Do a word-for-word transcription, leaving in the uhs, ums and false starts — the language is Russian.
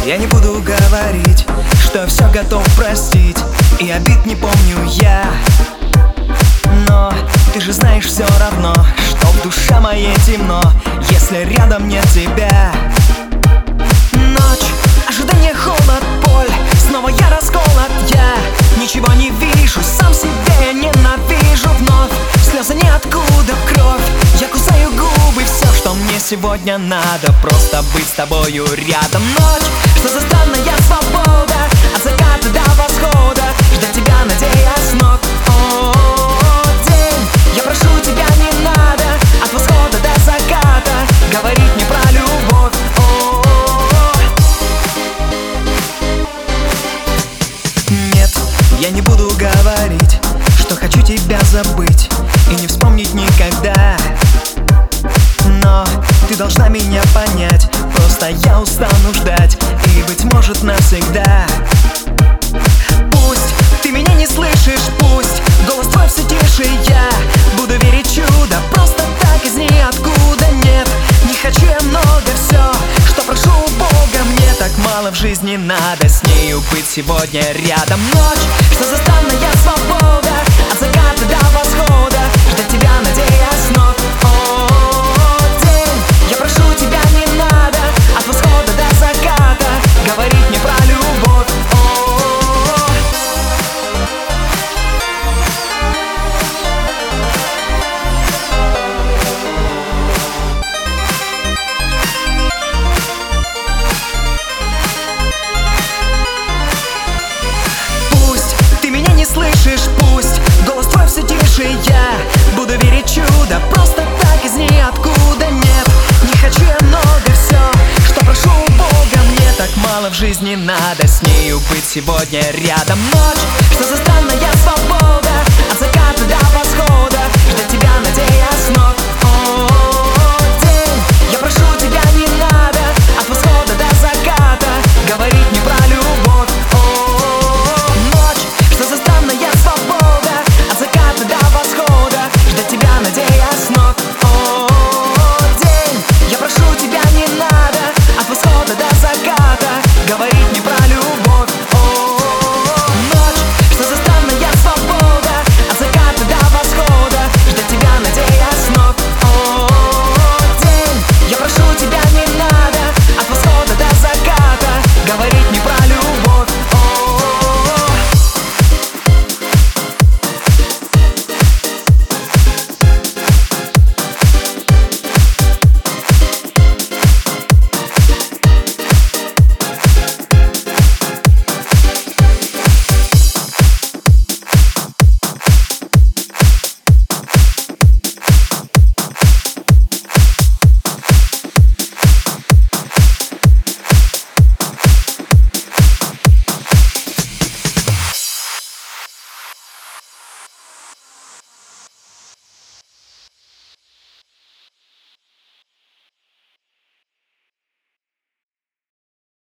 Я не буду говорить, что все готов простить, и обид не помню я. Но ты же знаешь все равно, что в душе моей темно, если рядом нет тебя. Ночь, ожидание, холод, боль, снова я расколот, я ничего не вижу, сам себя я ненавижу вновь. Слезы ниоткуда в кровь, я кусаю губы, все, что мне сегодня надо, просто быть с тобою рядом. Ночь, что за странная свобода, от заката до восхода, ждать тебя, надеясь ног. О, день, я прошу тебя, не надо, от восхода до заката говорить мне про любовь. О, нет, я не буду говорить, что хочу тебя забыть и не вспомнить никогда. Но ты должна меня понять, просто я устану ждать, и, быть может, навсегда. Пусть ты меня не слышишь, пусть голос твой все тише, я буду верить в чудо, просто так из ниоткуда. Нет, не хочу я много, все, что прошу у Бога, мне так мало в жизни надо с нею быть сегодня рядом. Ночь, что за странная свобода, от заката до восхода, ждать тебя, надеясь ног. О, день, я прошу тебя, не надо, от восхода до заката говорить мне про любовь. О, пусть ты меня не слышишь, пусть голос твой все тише, я буду верить в чудо, просто так из ниоткуда. Нет, не хочу я много, все, что прошу у Бога, мне так мало в жизни надо с нею быть сегодня рядом. Ночь, что за странная свобода,